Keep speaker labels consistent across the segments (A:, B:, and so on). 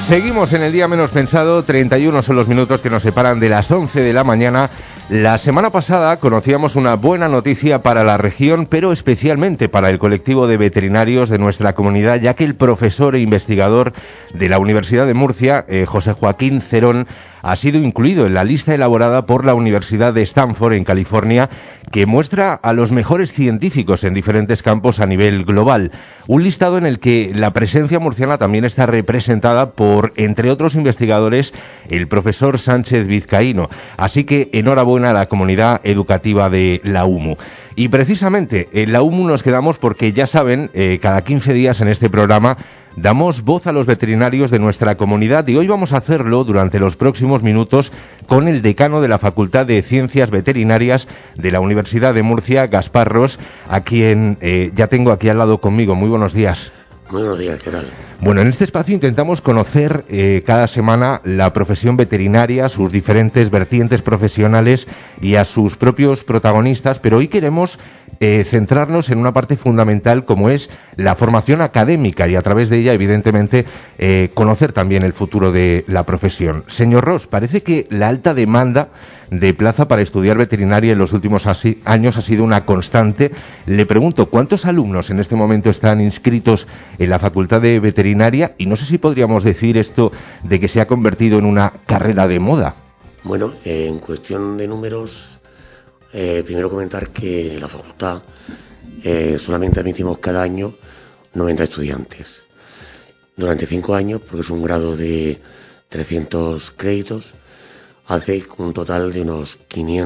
A: Seguimos en el día menos pensado, 31 son los minutos que nos separan de las 11 de la mañana. La semana pasada conocíamos una buena noticia para la región, pero especialmente para el colectivo de veterinarios de nuestra comunidad, ya que el profesor e investigador de la Universidad de Murcia, José Joaquín Cerón, ha sido incluido en la lista elaborada por la Universidad de Stanford, en California, que muestra a los mejores científicos en diferentes campos a nivel global. Un listado en el que la presencia murciana también está representada por, entre otros investigadores, el profesor Sánchez Vizcaíno. Así que enhorabuena a la comunidad educativa de la UMU. Y precisamente en la UMU nos quedamos porque, ya saben, cada 15 días en este programa damos voz a los veterinarios de nuestra comunidad, y hoy vamos a hacerlo durante los próximos minutos con el decano de la Facultad de Ciencias Veterinarias de la Universidad de Murcia, Gaspar Ros, a quien ya tengo aquí al lado conmigo. Muy buenos días.
B: Muy buenos días, ¿qué tal?
A: Bueno, en este espacio intentamos conocer cada semana la profesión veterinaria, sus diferentes vertientes profesionales y a sus propios protagonistas, pero hoy queremos centrarnos en una parte fundamental como es la formación académica y a través de ella, evidentemente, conocer también el futuro de la profesión. Señor Ros, parece que la alta demanda de plaza para estudiar veterinaria en los últimos años ha sido una constante. Le pregunto, ¿cuántos alumnos en este momento están inscritos en la Facultad de Veterinaria? Y no sé si podríamos decir esto de que se ha convertido en una carrera de moda.
B: Bueno, en cuestión de números, primero comentar que en la facultad solamente admitimos cada año 90 estudiantes. Durante 5 años, porque es un grado de 300 créditos, hace un total de unos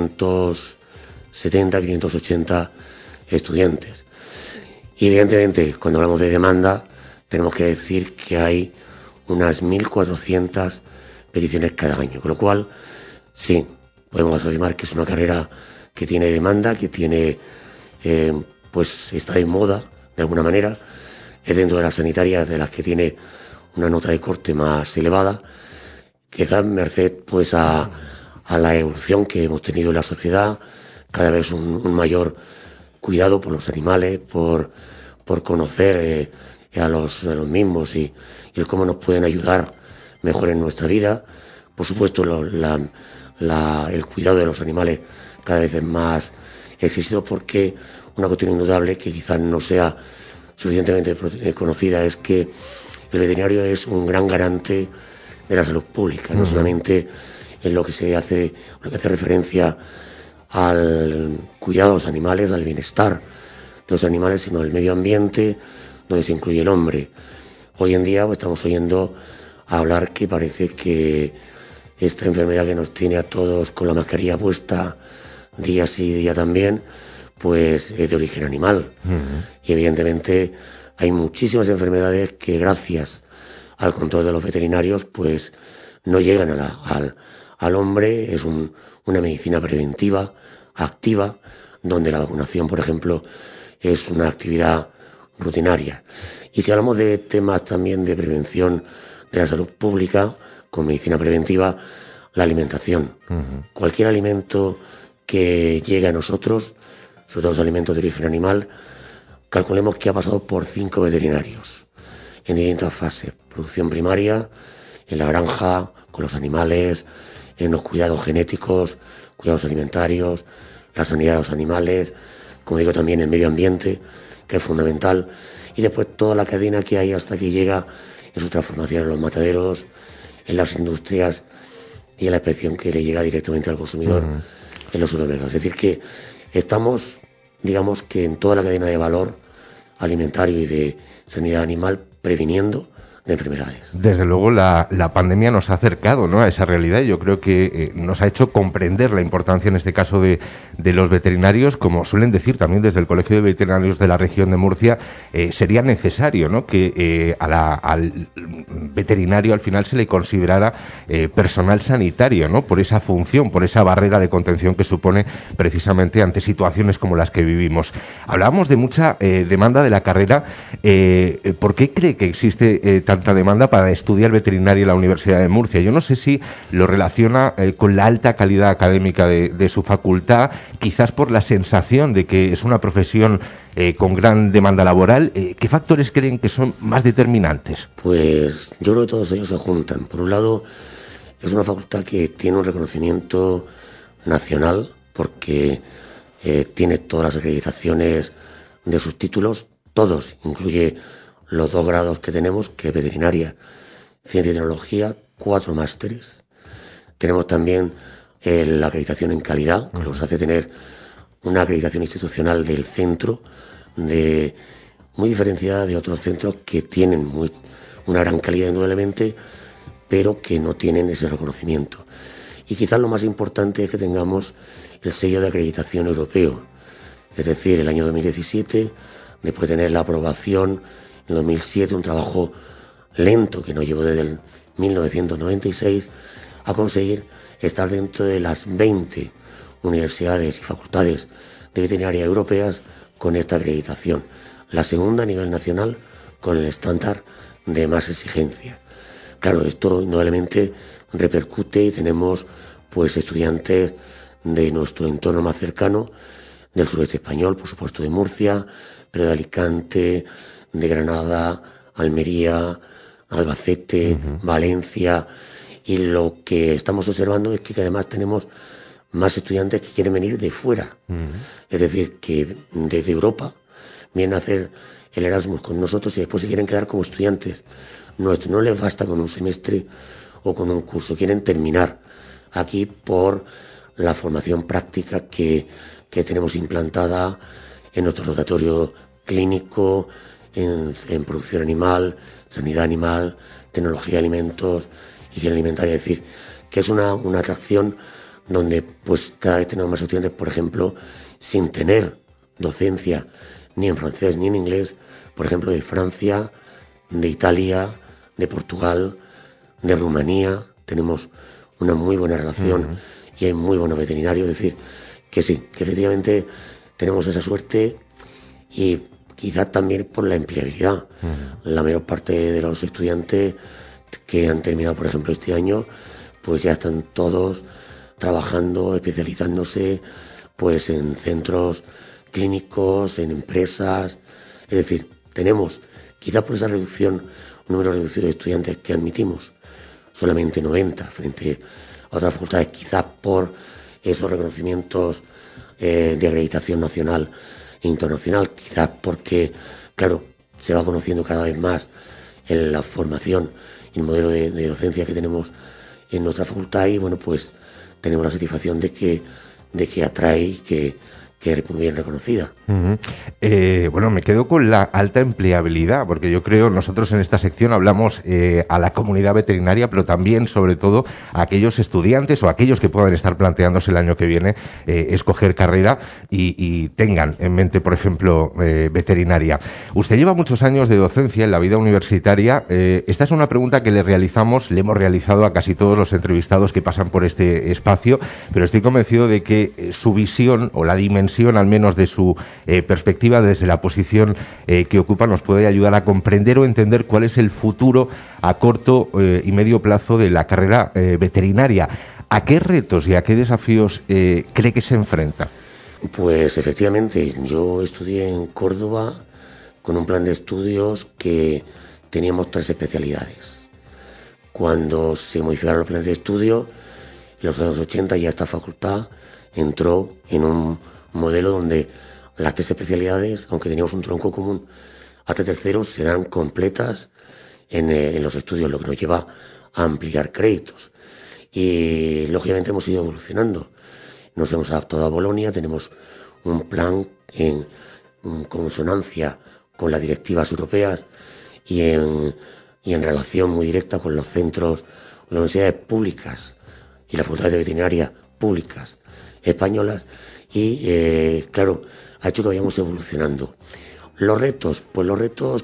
B: 570, 580 estudiantes. Y evidentemente, cuando hablamos de demanda, tenemos que decir que hay unas 1.400 peticiones cada año, con lo cual, sí, podemos afirmar que es una carrera que tiene demanda, que tiene, pues está de moda, de alguna manera, es dentro de las sanitarias de las que tiene una nota de corte más elevada, quizás merced pues a la evolución que hemos tenido en la sociedad, cada vez un mayor cuidado por los animales, por conocer a los mismos y el cómo nos pueden ayudar mejor en nuestra vida. Por supuesto, el cuidado de los animales cada vez es más exigido, porque una cuestión indudable que quizás no sea suficientemente conocida es que el veterinario es un gran garante de la salud pública, no solamente en lo que hace referencia al cuidado de los animales, al bienestar de los animales, sino el medio ambiente, donde se incluye el hombre. Hoy en día pues, estamos oyendo hablar que parece que esta enfermedad que nos tiene a todos con la mascarilla puesta día sí, día también, pues es de origen animal. Y evidentemente hay muchísimas enfermedades que, gracias al control de los veterinarios, pues no llegan al hombre. Es una medicina preventiva, activa, donde la vacunación, por ejemplo, es una actividad rutinaria. Y si hablamos de temas también de prevención de la salud pública, con medicina preventiva, la alimentación. Cualquier alimento que llegue a nosotros, sobre todo los alimentos de origen animal, calculemos que ha pasado por 5 veterinarios en distintas fases: producción primaria, en la granja, con los animales, en los cuidados genéticos, cuidados alimentarios, la sanidad de los animales, como digo, también el medio ambiente, que es fundamental, y después toda la cadena que hay hasta que llega en su transformación en los mataderos, en las industrias y en la inspección que le llega directamente al consumidor en los supermercados. Es decir, que estamos, digamos, que en toda la cadena de valor alimentario y de sanidad animal, previniendo de enfermedades.
A: Desde luego la pandemia nos ha acercado, ¿no?, a esa realidad. Yo creo que nos ha hecho comprender la importancia, en este caso, de los veterinarios. Como suelen decir también desde el Colegio de Veterinarios de la región de Murcia, sería necesario, ¿no?, que al veterinario al final se le considerara personal sanitario, ¿no?, por esa función, por esa barrera de contención que supone precisamente ante situaciones como las que vivimos. Hablábamos de mucha demanda de la carrera. ¿Por qué cree que existe tanta demanda para estudiar veterinaria en la Universidad de Murcia? Yo no sé si lo relaciona con la alta calidad académica de su facultad, quizás por la sensación de que es una profesión con gran demanda laboral. ¿Qué factores creen que son más determinantes?
B: Pues Yo creo que todos ellos se juntan. Por un lado, es una facultad que tiene un reconocimiento nacional porque tiene todas las acreditaciones de sus títulos, todos, incluye los 2 grados que tenemos, que es veterinaria, ciencia y tecnología, 4 másteres. Tenemos también la acreditación en calidad, que nos hace tener una acreditación institucional del centro, muy diferenciada de otros centros que tienen una gran calidad indudablemente, pero que no tienen ese reconocimiento. Y quizás lo más importante es que tengamos el sello de acreditación europeo. Es decir, el año 2017, después de tener la aprobación en 2007, un trabajo lento que nos llevó desde el 1996 a conseguir estar dentro de las 20 universidades y facultades de veterinaria europeas con esta acreditación. La segunda a nivel nacional con el estándar de más exigencia. Claro, esto indudablemente repercute y tenemos pues estudiantes de nuestro entorno más cercano, del sureste español, por supuesto de Murcia, pero de Alicante, de Granada, Almería, Albacete, Valencia, y lo que estamos observando es que además tenemos más estudiantes que quieren venir de fuera. Es decir, que desde Europa vienen a hacer el Erasmus con nosotros y después se quieren quedar como estudiantes nuestros. No les basta con un semestre o con un curso, quieren terminar aquí por la formación práctica que tenemos implantada en nuestro laboratorio clínico, en producción animal, sanidad animal, tecnología de alimentos, higiene alimentaria. Es decir, que es una atracción donde pues cada vez tenemos más estudiantes, por ejemplo, sin tener docencia ni en francés ni en inglés, por ejemplo, de Francia, de Italia, de Portugal, de Rumanía. Tenemos una muy buena relación y hay muy buenos veterinarios. Es decir, que sí, que efectivamente tenemos esa suerte y quizás también por la empleabilidad. La mayor parte de los estudiantes que han terminado, por ejemplo, este año, pues ya están todos trabajando, especializándose pues en centros clínicos, en empresas. Es decir, tenemos, quizás por esa reducción, un número reducido de estudiantes que admitimos, solamente 90 frente a otras facultades, quizás por esos reconocimientos de acreditación nacional e internacional, quizás porque, claro, se va conociendo cada vez más en la formación y el modelo de docencia que tenemos en nuestra facultad y, bueno, pues tenemos la satisfacción de que atrae y que es muy bien reconocida.
A: Bueno, me quedo con la alta empleabilidad, porque yo creo, nosotros en esta sección hablamos a la comunidad veterinaria, pero también, sobre todo, a aquellos estudiantes o a aquellos que puedan estar planteándose el año que viene escoger carrera y tengan en mente, por ejemplo, veterinaria. Usted lleva muchos años de docencia en la vida universitaria. Esta es una pregunta que le hemos realizado a casi todos los entrevistados que pasan por este espacio, pero estoy convencido de que su visión o la dimensión al menos de su perspectiva desde la posición que ocupa nos puede ayudar a comprender o entender cuál es el futuro a corto y medio plazo de la carrera veterinaria. ¿A qué retos y a qué desafíos cree que se enfrenta?
B: Pues efectivamente, yo estudié en Córdoba con un plan de estudios que teníamos 3 especialidades. Cuando se modificaron los planes de estudio, en los años 80 ya esta facultad entró en un modelo donde las 3 especialidades, aunque teníamos un tronco común hasta tercero, se dan completas en los estudios, lo que nos lleva a ampliar créditos. Y lógicamente hemos ido evolucionando. Nos hemos adaptado a Bolonia, tenemos un plan en consonancia con las directivas europeas y en relación muy directa con los centros, las universidades públicas y las facultades de veterinaria públicas españolas y, claro, ha hecho que vayamos evolucionando. Los retos, pues los retos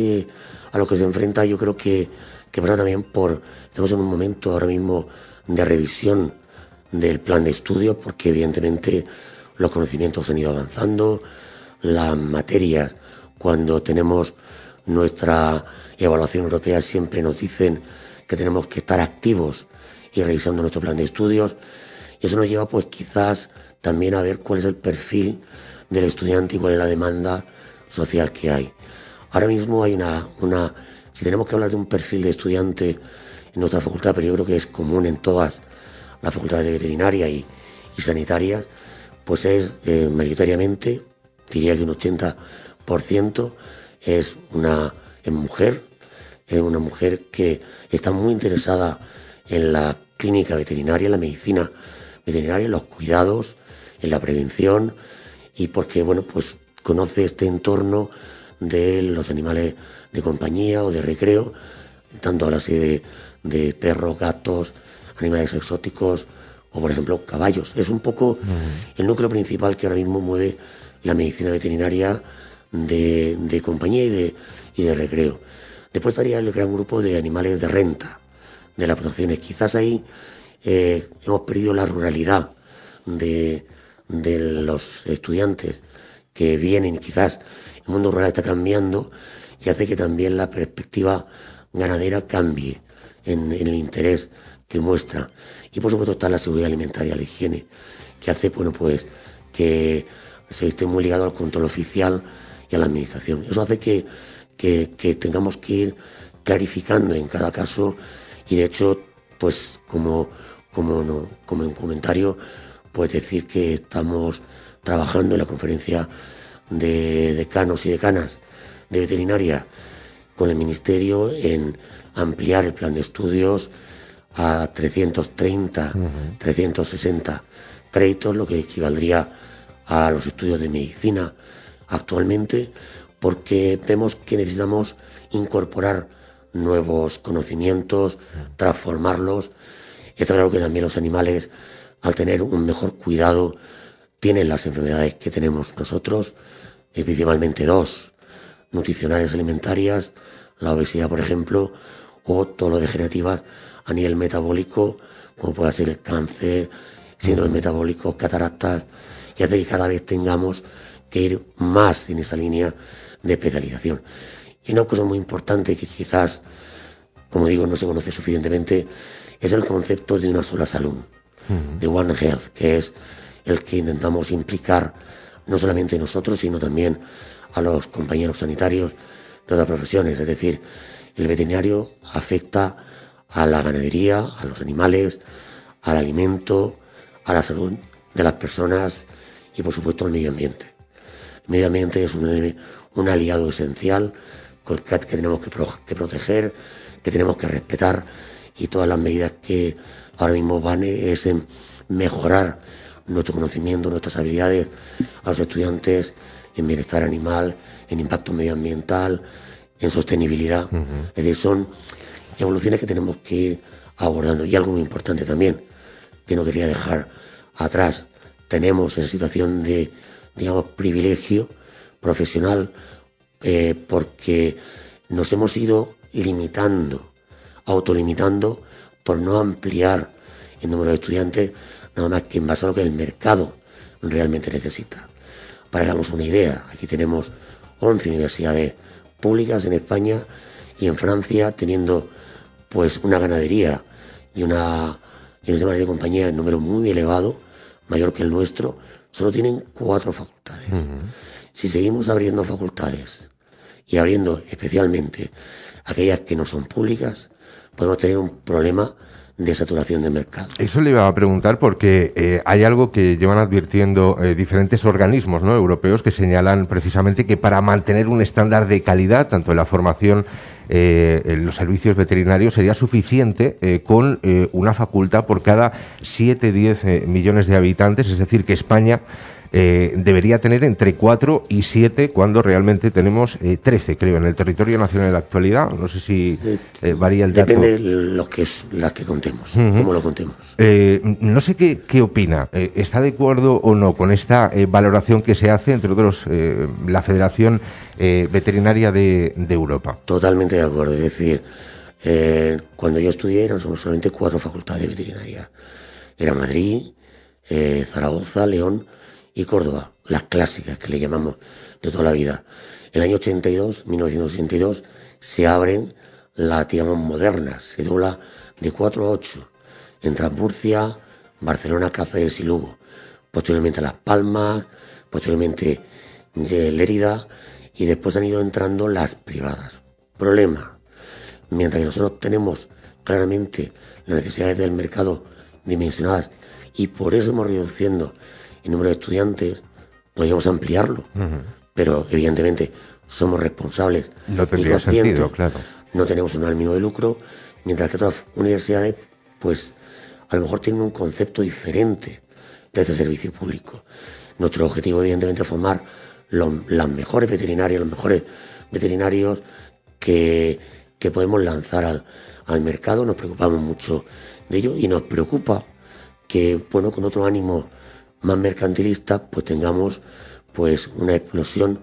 B: a los que se enfrenta yo creo que pasa también estamos en un momento ahora mismo de revisión del plan de estudio porque evidentemente los conocimientos han ido avanzando, las materias, cuando tenemos nuestra evaluación europea siempre nos dicen que tenemos que estar activos y revisando nuestro plan de estudios. Y eso nos lleva pues quizás también a ver cuál es el perfil del estudiante y cuál es la demanda social que hay. Ahora mismo hay una Si tenemos que hablar de un perfil de estudiante en nuestra facultad, pero yo creo que es común en todas las facultades de veterinaria y sanitarias, pues es mayoritariamente, diría que un 80% es una mujer, es una mujer que está muy interesada en la clínica veterinaria, en la medicina veterinaria, en los cuidados, en la prevención, y porque, bueno, pues conoce este entorno de los animales de compañía o de recreo, tanto ahora sí de perros, gatos, animales exóticos o, por ejemplo, caballos. Es un poco el núcleo principal que ahora mismo mueve la medicina veterinaria de compañía y de recreo. Después estaría el gran grupo de animales de renta, de las protecciones. Quizás ahí hemos perdido la ruralidad de los estudiantes que vienen. Quizás el mundo rural está cambiando y hace que también la perspectiva ganadera cambie en el interés que muestra. Y por supuesto está la seguridad alimentaria, la higiene, que hace, bueno, pues que se esté muy ligado al control oficial y a la administración. Eso hace que tengamos que ir clarificando en cada caso, y de hecho, pues como en comentario, pues decir que estamos trabajando en la conferencia de decanos y decanas de veterinaria con el Ministerio en ampliar el plan de estudios a 330, 360 créditos, lo que equivaldría a los estudios de medicina actualmente, porque vemos que necesitamos incorporar nuevos conocimientos, transformarlos. Está claro que también los animales, al tener un mejor cuidado, tienen las enfermedades que tenemos nosotros, principalmente dos: nutricionales alimentarias, la obesidad, por ejemplo, o todo lo degenerativas a nivel metabólico, como puede ser el cáncer, síndrome metabólico, cataratas, y hace que cada vez tengamos que ir más en esa línea de especialización. Y una cosa muy importante que quizás, como digo, no se conoce suficientemente, es el concepto de una sola salud, de One Health, que es el que intentamos implicar no solamente nosotros, sino también a los compañeros sanitarios de otras profesiones. Es decir, el veterinario afecta a la ganadería, a los animales, al alimento, a la salud de las personas y, por supuesto, al medio ambiente. El medio ambiente es un aliado esencial que tenemos que proteger, que tenemos que respetar, y todas las medidas que ahora mismo van es en mejorar nuestro conocimiento, nuestras habilidades a los estudiantes en bienestar animal, en impacto medioambiental, en sostenibilidad. Es decir, son evoluciones que tenemos que ir abordando. Y algo muy importante también, que no quería dejar atrás: tenemos esa situación de, digamos, privilegio profesional, porque nos hemos ido limitando, autolimitando, por no ampliar el número de estudiantes, nada más que en base a lo que el mercado realmente necesita. Para que hagamos una idea, aquí tenemos 11 universidades públicas en España, y en Francia, teniendo pues una ganadería y un tema de compañía en número muy elevado, mayor que el nuestro, solo tienen 4 facultades. Si seguimos abriendo facultades y abriendo especialmente aquellas que no son públicas, podemos tener un problema de saturación de mercado.
A: Eso le iba a preguntar porque hay algo que llevan advirtiendo diferentes organismos, ¿no?, europeos, que señalan precisamente que para mantener un estándar de calidad, tanto en la formación, en los servicios veterinarios, sería suficiente con una facultad por cada 7-10 millones de habitantes, es decir, que España debería tener entre 4 y 7, cuando realmente tenemos 13, creo, en el territorio nacional en la actualidad. No sé si varía el dato.
B: Depende de las que contemos, cómo lo contemos.
A: No sé qué opina. ¿Está de acuerdo o no con esta valoración que se hace, entre otros, la Federación Veterinaria de Europa?
B: Totalmente de acuerdo. Es decir, cuando yo estudié eran solamente 4 facultades de veterinaria. Era Madrid, Zaragoza, León y Córdoba, las clásicas que le llamamos de toda la vida. En el año 1982, se abren las, digamos, modernas, se dobla de 4 a 8, entre Murcia, Barcelona, Cáceres y Lugo. Posteriormente Las Palmas, posteriormente Lérida, y después han ido entrando las privadas. Problema: mientras que nosotros tenemos claramente las necesidades del mercado dimensionadas y por eso hemos reduciendo el número de estudiantes, podríamos ampliarlo, pero evidentemente somos responsables
A: no tendría sentido, claro.
B: No tenemos un ánimo de lucro, mientras que otras universidades, pues a lo mejor tienen un concepto diferente de este servicio público. Nuestro objetivo, evidentemente, es formar las mejores veterinarias, los mejores veterinarios que podemos lanzar al mercado. Nos preocupamos mucho de ello y nos preocupa que, bueno, con otro ánimo más mercantilista, pues tengamos pues una eclosión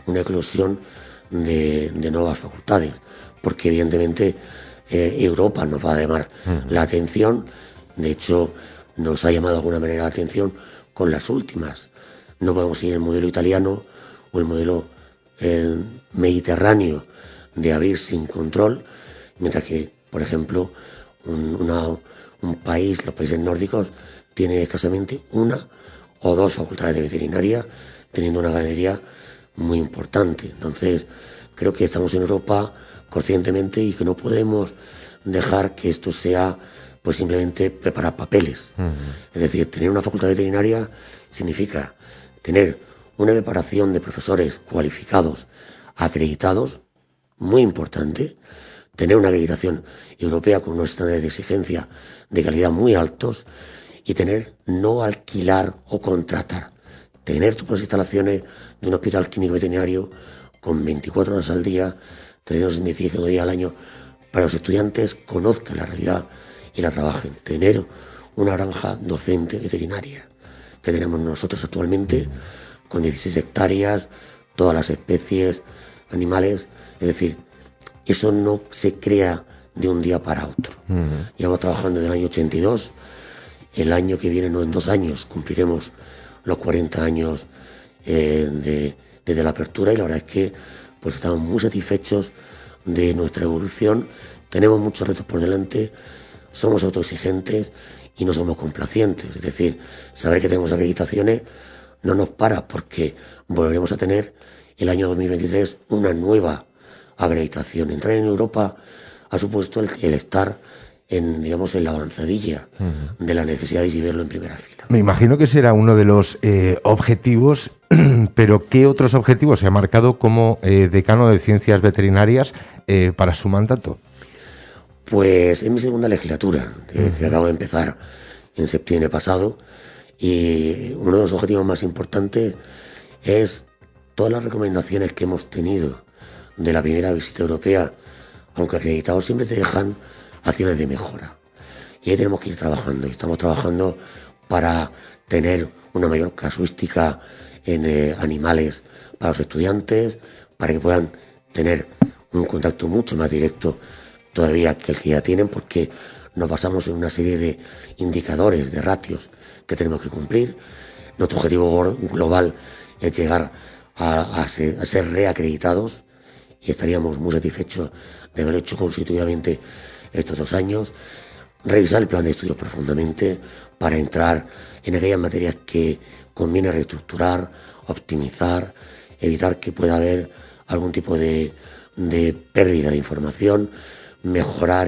B: de nuevas facultades, porque evidentemente Europa nos va a llamar la atención. De hecho, nos ha llamado de alguna manera la atención con las últimas. No podemos seguir el modelo italiano o el modelo mediterráneo de abrir sin control, mientras que, por ejemplo, un país, los países nórdicos, tiene escasamente una o dos facultades de veterinaria, teniendo una ganadería muy importante. Entonces, creo que estamos en Europa conscientemente y que no podemos dejar que esto sea pues simplemente preparar papeles. Es decir, tener una facultad veterinaria significa tener una preparación de profesores cualificados, acreditados, muy importante, tener una acreditación europea con unos estándares de exigencia de calidad muy altos y no alquilar o contratar, tener tus propias instalaciones de un hospital clínico veterinario con 24 horas al día, 365 días al año, para que los estudiantes conozcan la realidad y la trabajen. Tener una granja docente veterinaria que tenemos nosotros actualmente con 16 hectáreas, todas las especies animales, es decir, eso no se crea de un día para otro. Llevamos trabajando desde el año 82, el año que viene, no, en 2 años, cumpliremos los 40 años desde la apertura y la verdad es que pues estamos muy satisfechos de nuestra evolución. Tenemos muchos retos por delante, somos autoexigentes y no somos complacientes. Es decir, saber que tenemos acreditaciones no nos para, porque volveremos a tener el año 2023 una nueva acreditación. Entrar en Europa ha supuesto el estar en la avanzadilla de las necesidades y verlo en primera fila.
A: Me imagino que será uno de los objetivos, pero ¿qué otros objetivos se ha marcado como decano de Ciencias Veterinarias para su mandato?
B: Pues es mi segunda legislatura, que acabo de empezar en septiembre pasado, y uno de los objetivos más importantes es todas las recomendaciones que hemos tenido de la primera visita europea, aunque acreditados, siempre te dejan acciones de mejora. Y ahí tenemos que ir trabajando, y estamos trabajando para tener una mayor casuística en animales para los estudiantes, para que puedan tener un contacto mucho más directo todavía que el que ya tienen, porque nos basamos en una serie de indicadores, de ratios que tenemos que cumplir. Nuestro objetivo global es llegar a ser reacreditados y estaríamos muy satisfechos de haber hecho consecutivamente estos 2 años. Revisar el plan de estudios profundamente para entrar en aquellas materias que conviene reestructurar, optimizar, evitar que pueda haber algún tipo de pérdida de información, mejorar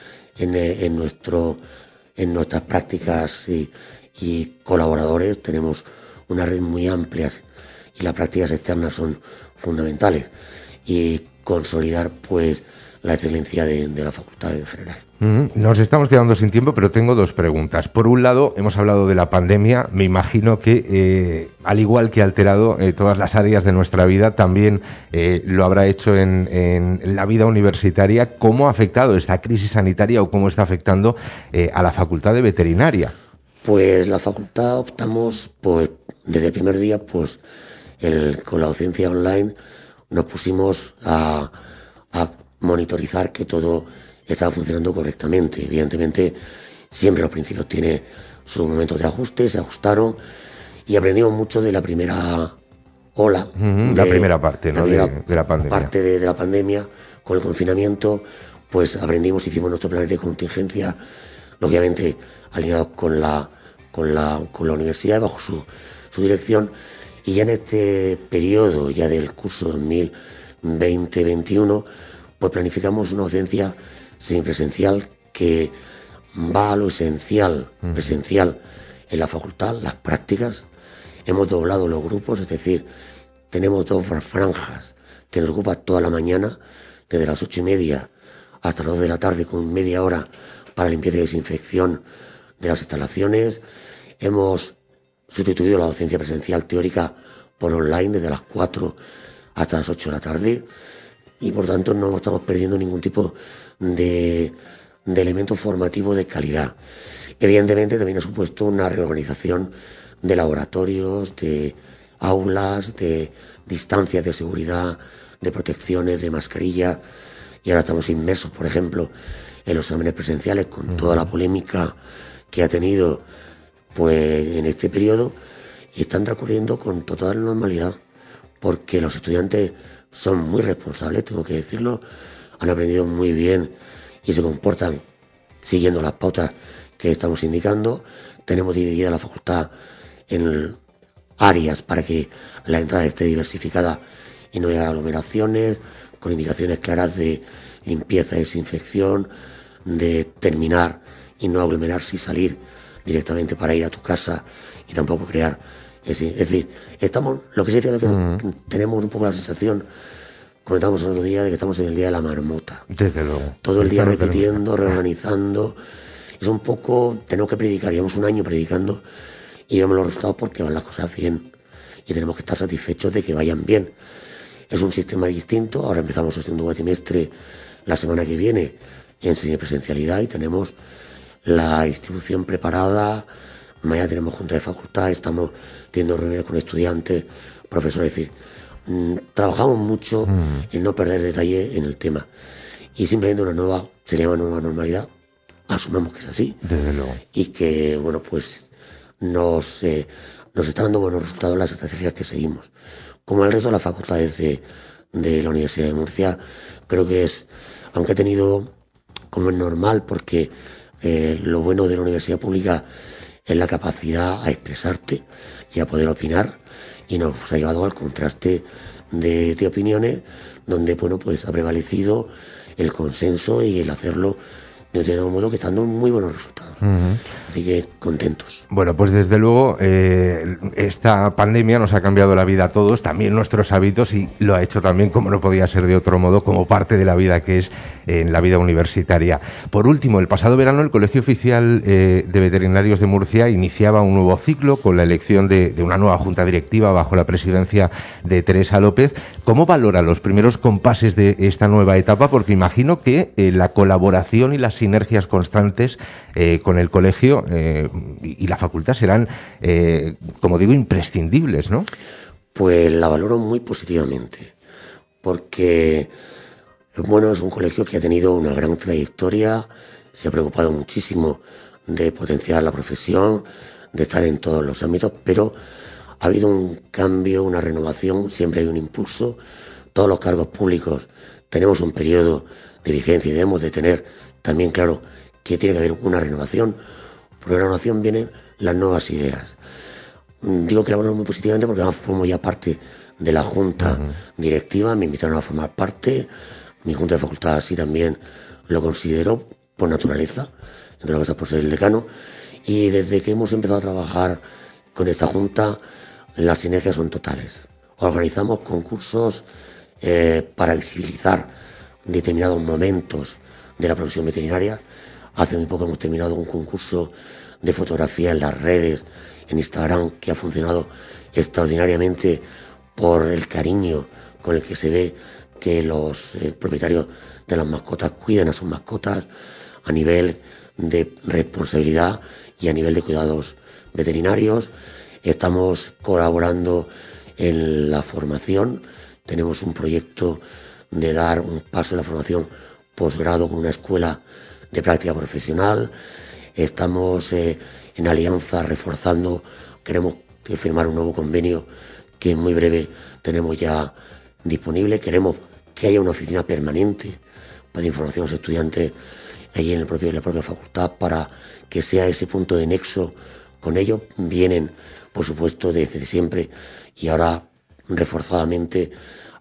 B: en nuestras prácticas y colaboradores. Tenemos una red muy amplia y las prácticas externas son fundamentales, y consolidar pues la excelencia de la facultad en general.
A: Nos estamos quedando sin tiempo, pero tengo 2 preguntas. Por un lado, hemos hablado de la pandemia. Me imagino que, al igual que ha alterado todas las áreas de nuestra vida, también lo habrá hecho en la vida universitaria. ¿Cómo ha afectado esta crisis sanitaria o cómo está afectando a la Facultad de Veterinaria?
B: Pues la facultad optamos, pues desde el primer día, pues con la docencia online nos pusimos a monitorizar que todo estaba funcionando correctamente. Evidentemente, siempre los principios tiene sus momentos de ajuste, se ajustaron y aprendimos mucho de la primera ola.
A: La primera parte, ¿no? de la pandemia.
B: Parte de la pandemia, con el confinamiento, pues aprendimos, hicimos nuestros planes de contingencia, lógicamente alineados con la universidad, bajo su dirección, y ya en este periodo ya del curso 2020-21, pues planificamos una docencia semipresencial que va a lo esencial, presencial en la facultad, las prácticas. Hemos doblado los grupos, es decir, tenemos 2 franjas que nos ocupan toda la mañana, desde las 8:30 hasta las 2 de la tarde, con media hora para limpieza y desinfección de las instalaciones. Hemos sustituido la docencia presencial teórica por online desde las 4 hasta las 8 de la tarde y por tanto no estamos perdiendo ningún tipo de elemento formativo de calidad. Evidentemente también ha supuesto una reorganización de laboratorios, de aulas, de distancias de seguridad, de protecciones, de mascarilla, y ahora estamos inmersos, por ejemplo, en los exámenes presenciales con toda la polémica que ha tenido pues en este periodo, y están transcurriendo con total normalidad, porque los estudiantes son muy responsables, tengo que decirlo, han aprendido muy bien y se comportan siguiendo las pautas que estamos indicando. Tenemos dividida la facultad en áreas para que la entrada esté diversificada y no haya aglomeraciones, con indicaciones claras de limpieza y desinfección, de terminar y no aglomerarse y salir directamente para ir a tu casa y tampoco crear. Es decir, estamos, lo que se dice es que tenemos un poco la sensación, comentamos el otro día, de que estamos en el día de la marmota.
A: Desde luego.
B: Todo el día repitiendo, reorganizando. Es un poco, tenemos que predicar, llevamos un año predicando y vemos los resultados porque van las cosas bien y tenemos que estar satisfechos de que vayan bien. Es un sistema distinto, ahora empezamos el segundo cuatrimestre la semana que viene en semipresencialidad y tenemos la distribución preparada. Mañana tenemos junta de facultad, estamos teniendo reuniones con estudiantes, profesores, es decir, trabajamos mucho en no perder detalle en el tema y simplemente sería una nueva normalidad, asumamos que es así.
A: Desde luego.
B: Y que, bueno, pues nos está dando buenos resultados las estrategias que seguimos. Como el resto de las facultades de la Universidad de Murcia, creo que aunque ha tenido, como es normal, porque lo bueno de la universidad pública es la capacidad a expresarte y a poder opinar, y nos ha llevado al contraste de opiniones, donde, bueno, pues ha prevalecido el consenso y el hacerlo de un modo que está dando muy buenos resultados. Así que contentos.
A: Bueno, pues desde luego esta pandemia nos ha cambiado la vida a todos, también nuestros hábitos, y lo ha hecho también, como no podía ser de otro modo, como parte de la vida que es en la vida universitaria. Por último, el pasado verano el Colegio Oficial de Veterinarios de Murcia iniciaba un nuevo ciclo con la elección de una nueva junta directiva bajo la presidencia de Teresa López. ¿Cómo valora los primeros compases de esta nueva etapa? Porque imagino que la colaboración y las sinergias constantes con el colegio y la facultad serán, como digo, imprescindibles, ¿no?
B: Pues la valoro muy positivamente, porque, bueno, es un colegio que ha tenido una gran trayectoria, se ha preocupado muchísimo de potenciar la profesión, de estar en todos los ámbitos, pero ha habido un cambio, una renovación, siempre hay un impulso. Todos los cargos públicos tenemos un periodo de vigencia y debemos de tener también claro que tiene que haber una renovación. Por la renovación vienen las nuevas ideas. Digo que la valoro muy positivamente porque formo ya parte de la junta directiva, me invitaron a formar parte, mi junta de facultad así también lo considero por naturaleza, entre las cosas por ser el decano, y desde que hemos empezado a trabajar con esta junta las sinergias son totales. Organizamos concursos para visibilizar determinados momentos de la profesión veterinaria. Hace muy poco hemos terminado un concurso de fotografía en las redes, en Instagram, que ha funcionado extraordinariamente por el cariño con el que se ve que los propietarios de las mascotas cuidan a sus mascotas a nivel de responsabilidad y a nivel de cuidados veterinarios. Estamos colaborando en la formación, tenemos un proyecto de dar un paso en la formación posgrado con una escuela de práctica profesional. Estamos en alianza reforzando, queremos firmar un nuevo convenio que en muy breve tenemos ya disponible. Queremos que haya una oficina permanente para información a los estudiantes ahí en la propia facultad, para que sea ese punto de nexo con ellos. Vienen, por supuesto, desde siempre y ahora reforzadamente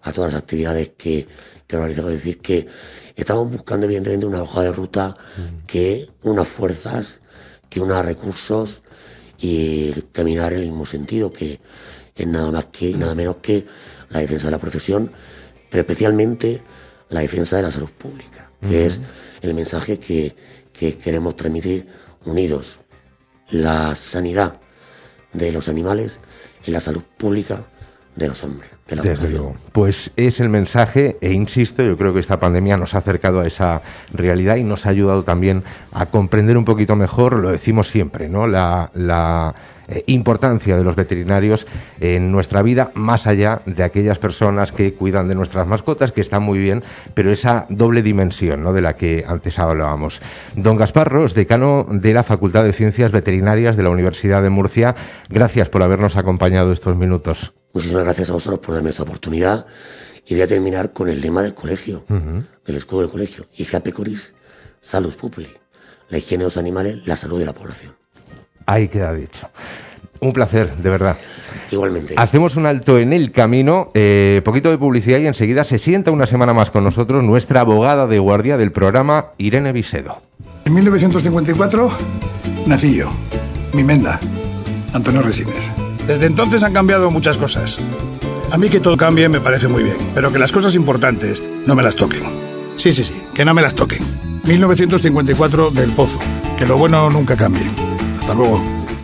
B: a todas las actividades que organizamos. Es decir, que estamos buscando evidentemente una hoja de ruta que una fuerzas, que una recursos y caminar en el mismo sentido, que es nada menos que la defensa de la profesión, pero especialmente la defensa de la salud pública, que es el mensaje que queremos transmitir unidos. La sanidad de los animales y la salud pública de los hombres, de la
A: Desde luego. Pues es el mensaje, e insisto, yo creo que esta pandemia nos ha acercado a esa realidad y nos ha ayudado también a comprender un poquito mejor, lo decimos siempre, ¿no? La importancia de los veterinarios en nuestra vida, más allá de aquellas personas que cuidan de nuestras mascotas, que están muy bien, pero esa doble dimensión, ¿no?, de la que antes hablábamos. Don Gaspar Ros, decano de la Facultad de Ciencias Veterinarias de la Universidad de Murcia, gracias por habernos acompañado estos minutos.
B: Muchísimas gracias a vosotros por darme esta oportunidad, y voy a terminar con el lema del colegio, del escudo del colegio: Hic pecoris salus populi, la higiene de los animales, la salud de la población.
A: Ahí queda dicho. Un placer, de verdad.
B: Igualmente.
A: Hacemos un alto en el camino, poquito de publicidad y enseguida se sienta una semana más con nosotros nuestra abogada de guardia del programa, Irene Visedo.
C: En 1954 nací yo, mi menda, Antonio Resines. Desde entonces han cambiado muchas cosas. A mí que todo cambie me parece muy bien, pero que las cosas importantes no me las toquen. Sí, que no me las toquen. 1954 del Pozo, que lo bueno nunca cambie. Hasta luego.